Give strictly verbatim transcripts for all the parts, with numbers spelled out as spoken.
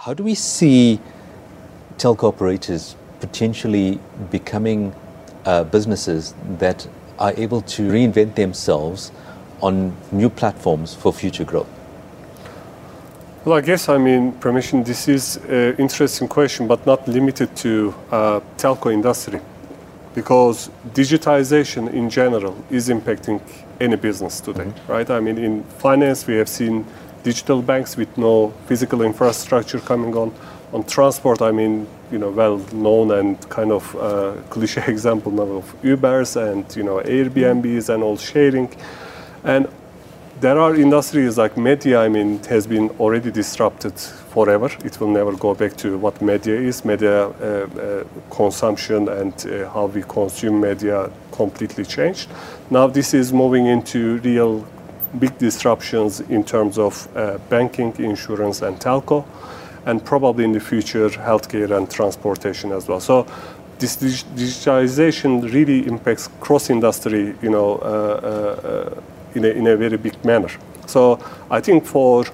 how do we see telco operators potentially becoming uh, businesses that are able to reinvent themselves on new platforms for future growth? Well, I guess, I mean, Pramesh, this is an interesting question, but not limited to uh, telco industry, because digitization in general is impacting any business today, mm-hmm. right? I mean, in finance, we have seen digital banks with no physical infrastructure coming on. On transport, I mean, you know, well-known and kind of uh, cliche example now of Ubers and, you know, Airbnbs and all sharing. And there are industries like media, I mean, it has been already disrupted forever. It will never go back to what media is. Media uh, uh, consumption and uh, how we consume media completely changed. Now this is moving into real big disruptions in terms of uh, banking, insurance, and telco, and probably in the future, healthcare and transportation as well. So this dig- digitalization really impacts cross-industry, you know, uh, uh, in a, in a very big manner. So I think for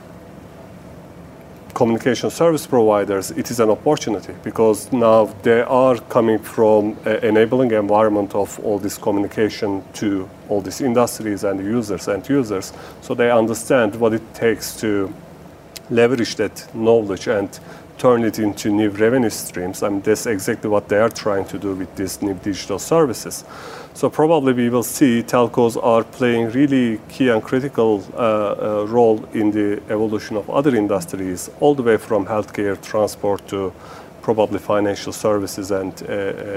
communication service providers, it is an opportunity, because now they are coming from an enabling environment of all this communication to all these industries and users and users. So they understand what it takes to leverage that knowledge and turn it into new revenue streams. I mean, that's exactly what they are trying to do with these new digital services. So probably we will see telcos are playing really key and critical uh, uh, role in the evolution of other industries, all the way from healthcare, transport to probably financial services and, uh,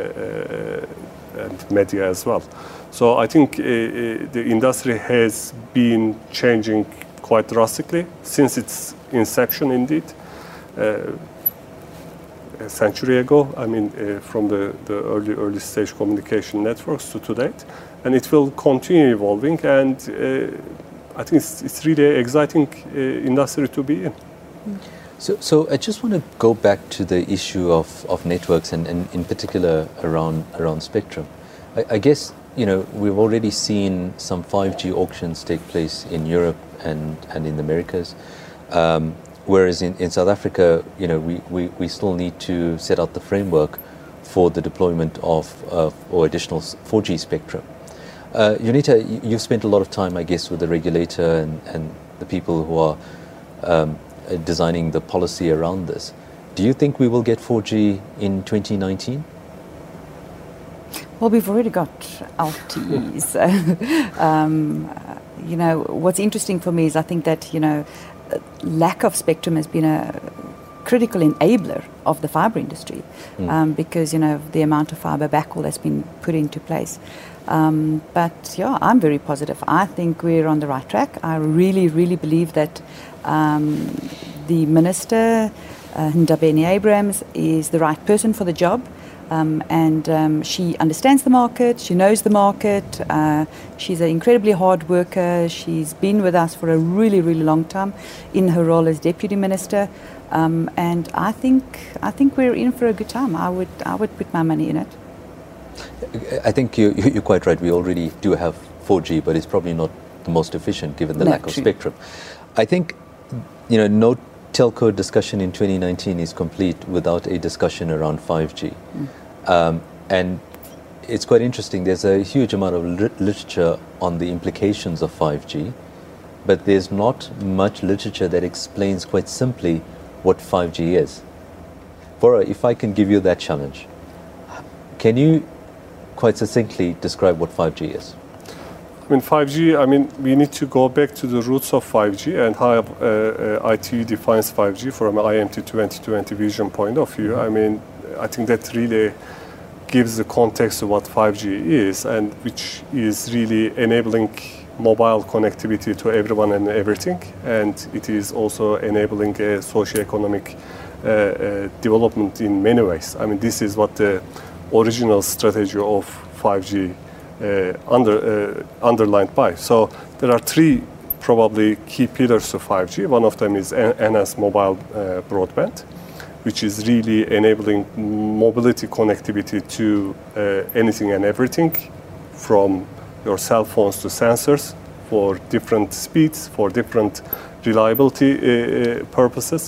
uh, and media as well. So I think uh, the industry has been changing quite drastically since its inception, indeed. Uh, a century ago, I mean, uh, from the, the early, early stage communication networks to, to date. And it will continue evolving, and uh, I think it's, it's really an exciting uh, industry to be in. So, so I just want to go back to the issue of, of networks, and, and in particular around, around spectrum. I, I guess, you know, we've already seen some five G auctions take place in Europe and, and in the Americas. Um, Whereas in, in South Africa, you know, we, we, we still need to set out the framework for the deployment of uh, or additional four G spectrum. Uh, Yonita, you've spent a lot of time, I guess, with the regulator and, and the people who are um, designing the policy around this. Do you think we will get four G in twenty nineteen? Well, we've already got L T Es. um, you know, what's interesting for me is I think that, you know, lack of spectrum has been a critical enabler of the fibre industry, mm. um, because, you know, the amount of fibre backhaul that's been put into place. Um, but, yeah, I'm very positive. I think we're on the right track. I really, really believe that um, the Minister, uh, Ndabeni Abrahams, is the right person for the job. Um, and um, she understands the market, she knows the market, uh, she's an incredibly hard worker, she's been with us for a really, really long time in her role as Deputy Minister, um, and I think I think we're in for a good time. I would I would put my money in it. I think you, you're quite right. We already do have four G, but it's probably not the most efficient given the no, lack true. of spectrum. I think, you know, no telco discussion in twenty nineteen is complete without a discussion around five G. Mm. Um, and it's quite interesting. There's a huge amount of lit- literature on the implications of five G, but there's not much literature that explains quite simply what five G is. Bora, if I can give you that challenge, can you quite succinctly describe what five G is? I mean, five G, I mean, we need to go back to the roots of five G and how uh, uh, I T U defines five G from an I M T twenty twenty vision point of view. I mean, I think that really gives the context of what five G is, and which is really enabling mobile connectivity to everyone and everything. And it is also enabling a socio-economic uh, uh, development in many ways. I mean, this is what the original strategy of five G Uh, under, uh, underlined by. So there are three probably key pillars to five G. One of them is enhanced mobile uh, broadband, which is really enabling mobility connectivity to uh, anything and everything, from your cell phones to sensors, for different speeds, for different reliability uh, purposes.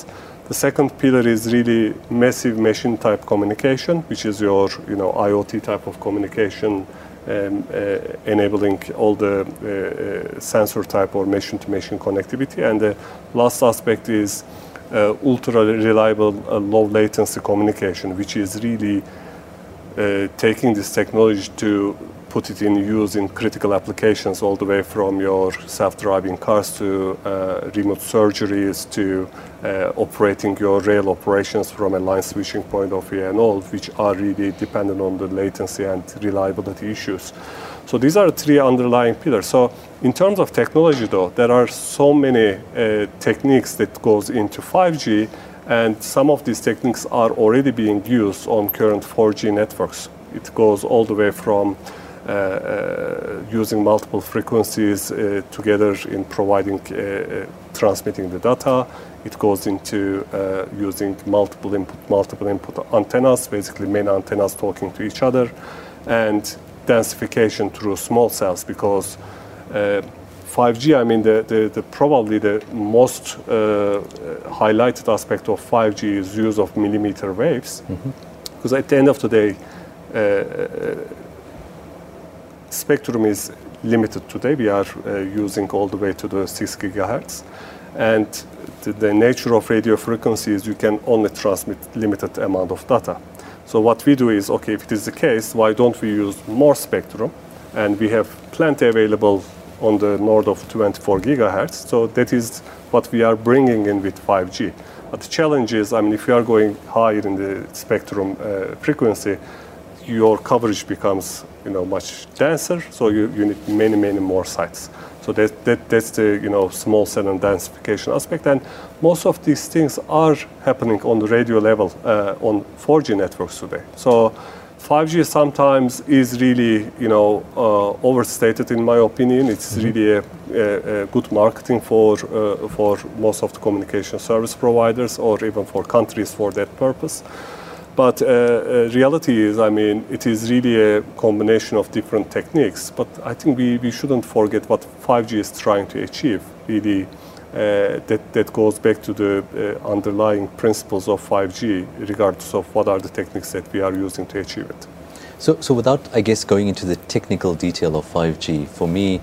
The second pillar is really massive machine type communication, which is your you know IoT type of communication, um, uh, enabling all the uh, uh, sensor type or machine to machine connectivity. And the last aspect is uh, ultra reliable uh, low latency communication, which is really uh, taking this technology to put it in use in critical applications, all the way from your self-driving cars to uh, remote surgeries to uh, operating your rail operations from a line switching point of view and all, which are really dependent on the latency and reliability issues. So these are three underlying pillars. So in terms of technology though, there are so many uh, techniques that goes into five G, and some of these techniques are already being used on current four G networks. It goes all the way from Uh, uh, using multiple frequencies uh, together in providing, uh, uh, transmitting the data. It goes into uh, using multiple input, multiple input antennas, basically main antennas talking to each other, and densification through small cells, because uh, five G, I mean, the, the, the probably the most uh, highlighted aspect of five G is use of millimeter waves, mm-hmm. because at the end of the day, uh, spectrum is limited today. We are uh, using all the way to the six gigahertz, and the, the nature of radio frequency is you can only transmit limited amount of data. So what we do is, okay, if it is the case, why don't we use more spectrum? And we have plenty available on the north of twenty-four gigahertz. So that is what we are bringing in with five G. But the challenge is, I mean, if you are going higher in the spectrum uh, frequency, your coverage becomes, you know, much denser, so you, you need many, many more sites. So that, that, that's the, you know, small cell and densification aspect. And most of these things are happening on the radio level uh, on four G networks today. So five G sometimes is really, you know, uh, overstated in my opinion. It's mm-hmm. really a, a, a good marketing for, uh, for most of the communication service providers, or even for countries for that purpose. But uh, uh, reality is, I mean, it is really a combination of different techniques. But I think we, we shouldn't forget what five G is trying to achieve. Really, uh, that, that goes back to the uh, underlying principles of five G, regardless of what are the techniques that we are using to achieve it. So, so without, I guess, going into the technical detail of five G, for me,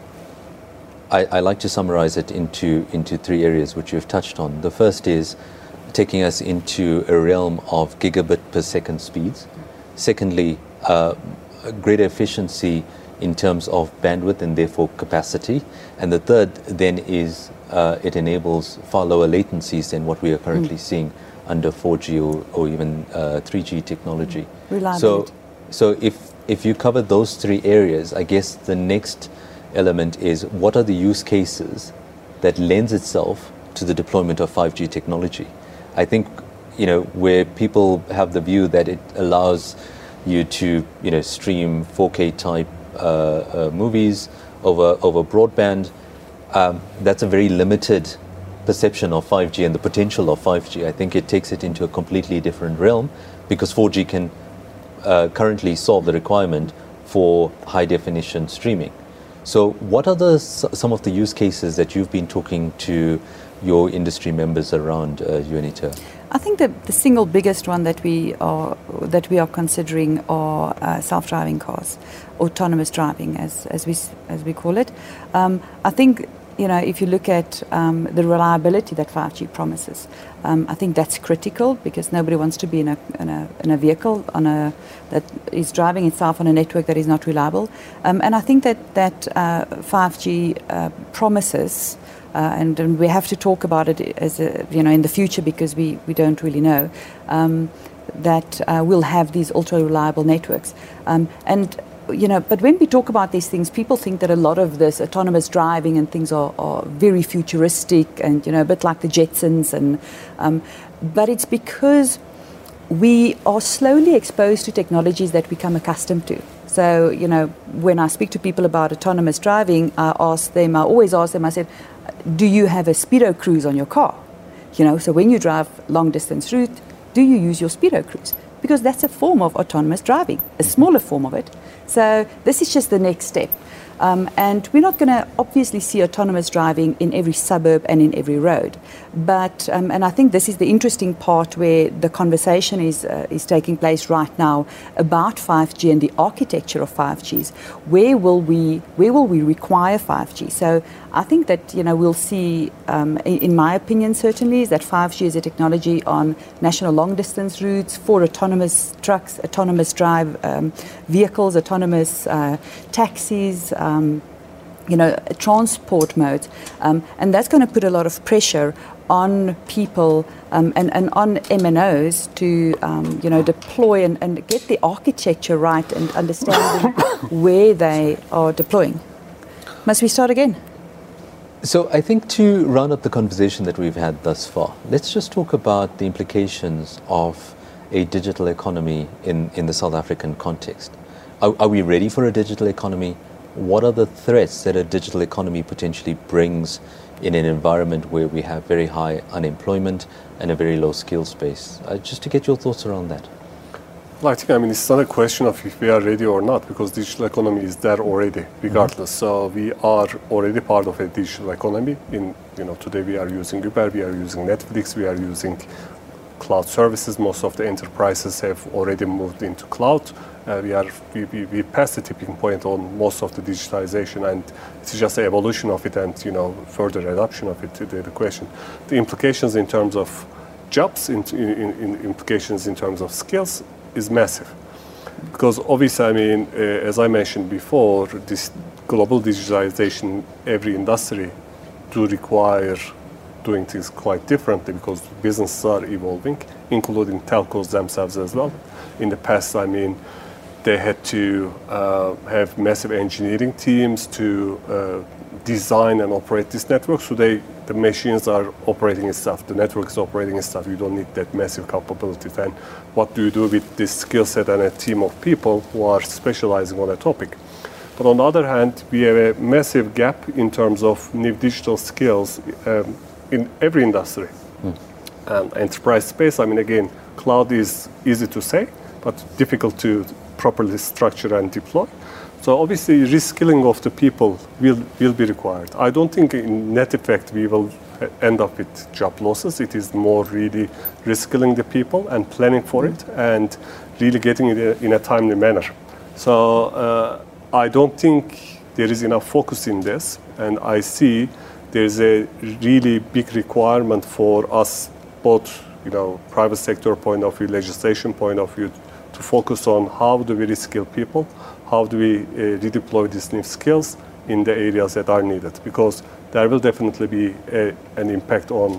I, I like to summarize it into, into three areas which you've touched on. The first is taking us into a realm of gigabit per second speeds. Secondly, uh, greater efficiency in terms of bandwidth and therefore capacity. And the third then is uh, it enables far lower latencies than what we are currently mm. seeing under four G or, or even uh, three G technology. So, so if, if you cover those three areas, I guess the next element is what are the use cases that lends itself to the deployment of five G technology? I think, you know, where people have the view that it allows you to, you know, stream four K type uh, uh, movies over over broadband, um, that's a very limited perception of five G and the potential of five G. I think it takes it into a completely different realm, because four G can uh, currently solve the requirement for high definition streaming. So what are the some of the use cases that you've been talking to your industry members around, uh, Yunita? I think the, the single biggest one that we are that we are considering are uh, self-driving cars, autonomous driving, as as we as we call it. Um, I think, you know, if you look at um, the reliability that five G promises, um, I think that's critical, because nobody wants to be in a in a, in a vehicle on a that is driving itself on a network that is not reliable. Um, and I think that that uh, five G uh, promises. Uh, and, and we have to talk about it as a, you know, in the future, because we, we don't really know um, that uh, we'll have these ultra reliable networks. Um, and you know, but when we talk about these things, people think that a lot of this autonomous driving and things are, are very futuristic and, you know, a bit like the Jetsons. And um, but it's because we are slowly exposed to technologies that we become accustomed to. So, you know, when I speak to people about autonomous driving, I ask them, I always ask them, I said, do you have a Speedo cruise on your car? You know, so when you drive long distance route, do you use your Speedo cruise? Because that's a form of autonomous driving, a smaller form of it. So this is just the next step. Um, and we're not going to obviously see autonomous driving in every suburb and in every road. But, um, and I think this is the interesting part where the conversation is, uh, is taking place right now about five G and the architecture of five Gs. Where will we, where will we require five G? So I think that, you know, we'll see, um, in, in my opinion certainly, is that five G is a technology on national long distance routes for autonomous trucks, autonomous drive um, vehicles, autonomous uh, taxis, um, you know, transport modes. Um, and that's going to put a lot of pressure on people um, and, and on M N Os to, um, you know, deploy and, and get the architecture right and understanding where they are deploying. Must we start again? So I think to round up the conversation that we've had thus far, let's just talk about the implications of a digital economy in, in the South African context. Are, are we ready for a digital economy? What are the threats that a digital economy potentially brings in an environment where we have very high unemployment and a very low skills base? Uh, just to get your thoughts around that. Well, I think, I mean, it's not a question of if we are ready or not, because digital economy is there already, regardless. Mm-hmm. So we are already part of a digital economy. In, you know, today we are using Uber, we are using Netflix, we are using cloud services. Most of the enterprises have already moved into cloud. Uh, we are we, we, we passed the tipping point on most of the digitalization, and it's just an evolution of it, and you know, further adoption of it to the, the question. The implications in terms of jobs, in, in, in implications in terms of skills, is massive, because obviously, I mean, uh, as I mentioned before, this global digitalization, every industry do require doing things quite differently, because businesses are evolving, including telcos themselves as well. In the past, I mean, they had to uh, have massive engineering teams to uh, design and operate this network. So they, the machines are operating itself, the network is operating itself. You don't need that massive capability. Then what do you do with this skill set and a team of people who are specializing on a topic? But on the other hand, we have a massive gap in terms of new digital skills um, in every industry. Mm. And enterprise space, I mean, again, cloud is easy to say, but difficult to properly structure and deploy. So obviously, reskilling of the people will, will be required. I don't think in net effect we will end up with job losses. It is more really reskilling the people and planning for it and really getting it in a timely manner. So uh, I don't think there is enough focus in this, and I see there's a really big requirement for us, both, you know, private sector point of view, legislation point of view, to focus on how do we reskill people, how do we uh, redeploy these new skills in the areas that are needed, because there will definitely be a, an impact on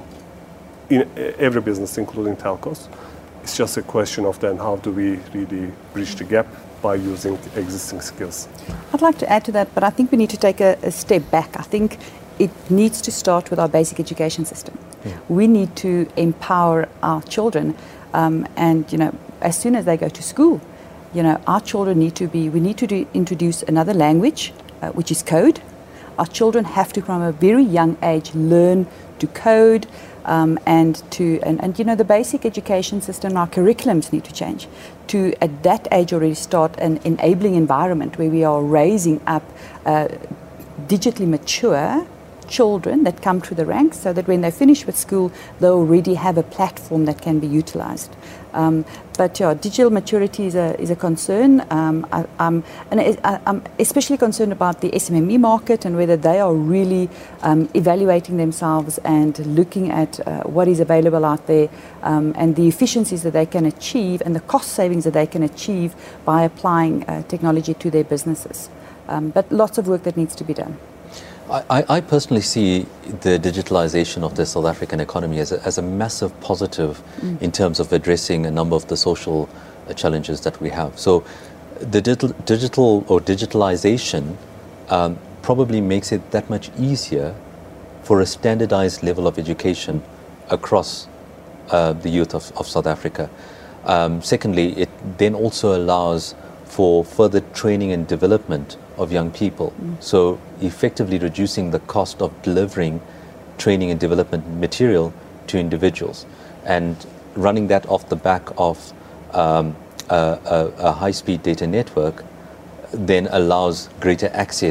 in every business, including telcos. It's just a question of then how do we really bridge the gap by using existing skills. I'd like to add to that, but I think we need to take a, a step back. I think it needs to start with our basic education system. Yeah. We need to empower our children, um, and you know, as soon as they go to school, you know, our children need to be. We need to do, introduce another language, uh, which is code. Our children have to, from a very young age, learn to code, um, and to and, and you know, the basic education system, our curriculums need to change to at that age already start an enabling environment where we are raising up uh, digitally mature children that come through the ranks, so that when they finish with school, they already have a platform that can be utilized. Um, but yeah, digital maturity is a is a concern, um, I, um, and I, I'm especially concerned about the S M M E market and whether they are really um, evaluating themselves and looking at uh, what is available out there, um, and the efficiencies that they can achieve and the cost savings that they can achieve by applying uh, technology to their businesses. Um, but lots of work that needs to be done. I, I personally see the digitalization of the South African economy as a, as a massive positive mm. in terms of addressing a number of the social uh, challenges that we have. So the digital, digital or digitalization um, probably makes it that much easier for a standardized level of education across uh, the youth of, of South Africa. Um, secondly, it then also allows for further training and development of young people. Mm. So effectively reducing the cost of delivering training and development material to individuals, and running that off the back of um, a, a, a high-speed data network then allows greater access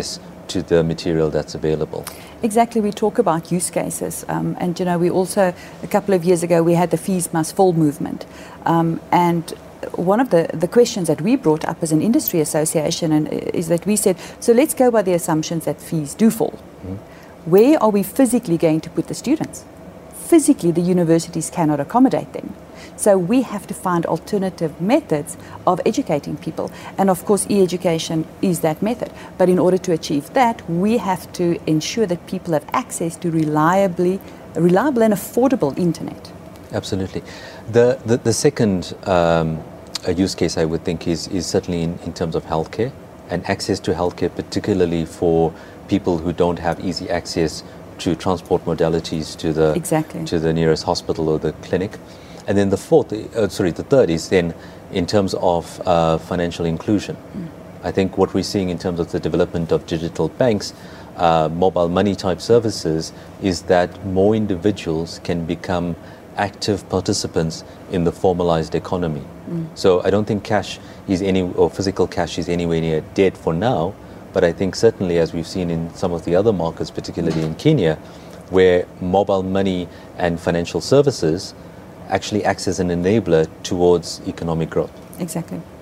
to the material that's available. Exactly, we talk about use cases, um, and you know, we also, a couple of years ago, we had the fees must fall movement, um, and one of the, the questions that we brought up as an industry association and is that we said, so let's go by the assumptions that fees do fall. Mm. Where are we physically going to put the students? Physically, the universities cannot accommodate them. So we have to find alternative methods of educating people. And of course, e-education is that method. But in order to achieve that, we have to ensure that people have access to reliably, reliable and affordable internet. Absolutely. The, the, the second um, use case I would think is, is certainly in, in terms of healthcare and access to healthcare, particularly for people who don't have easy access to transport modalities to the, exactly. to the nearest hospital or the clinic. And then the fourth, uh, sorry, the third is then in terms of uh, financial inclusion. Mm. I think what we're seeing in terms of the development of digital banks, uh, mobile money type services, is that more individuals can become active participants in the formalized economy. Mm. So I don't think cash is any, or physical cash is anywhere near dead for now, but I think certainly, as we've seen in some of the other markets, particularly in Kenya, where mobile money and financial services actually acts as an enabler towards economic growth. Exactly.